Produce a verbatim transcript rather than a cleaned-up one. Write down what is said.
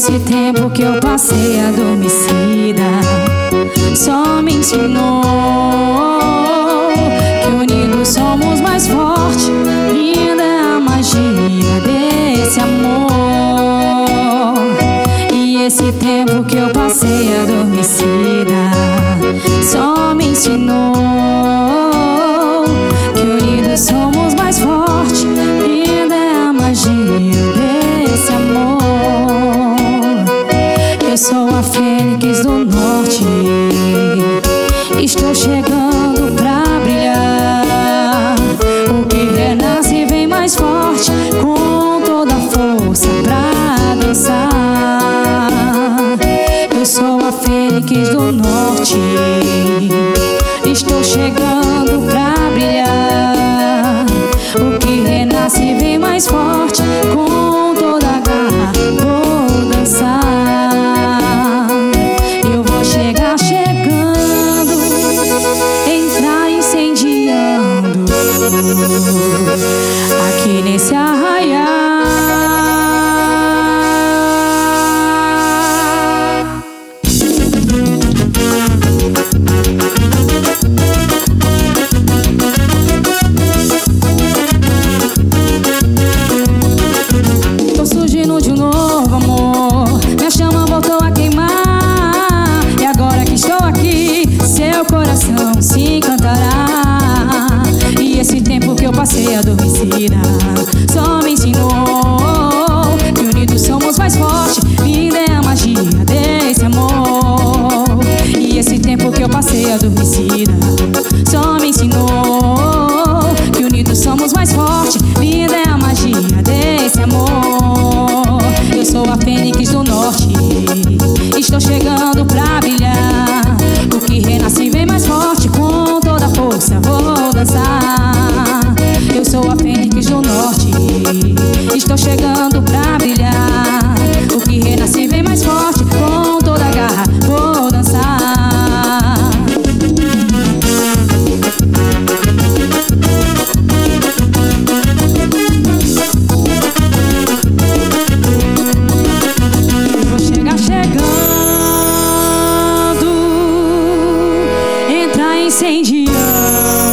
esse tempo que eu passei adormecida só me ensinou que unidos somos mais fortes. Linda é a magia desse amor. E esse tempo que eu passei adormecida só me ensinou que unidos somos mais fortes. Linda é a magia desse amor. Eu sou a fênix do norte, estou chegando pra brilhar. O que renasce vem mais forte, com toda a força pra dançar. Eu sou a fênix do norte, estou chegando pra brilhar. O que renasce vem mais forte, com toda a garra vou dançar. Eu vou chegar chegando, entrar incendiando aqui nesse arraial. Tô surgindo de novo, amor, minha chama voltou a queimar. E agora que estou aqui, seu coração se encantará. E esse tempo que eu passei adormecida só me ensinou que unidos somos mais fortes. Linda é a magia desse amor. E esse tempo que eu passei adormecida só me ensinou que unidos somos mais fortes. Linda é a magia desse amor. Eu sou a fênix do norte, estou chegando pra brilhar. O que renasce vem mais forte, com toda a força vou dançar. Eu sou a fênix do norte, estou chegando pra brilhar. O que renasce vem mais forte, com toda a garra vou dançar. Eu vou chegar chegando, entrar incendiando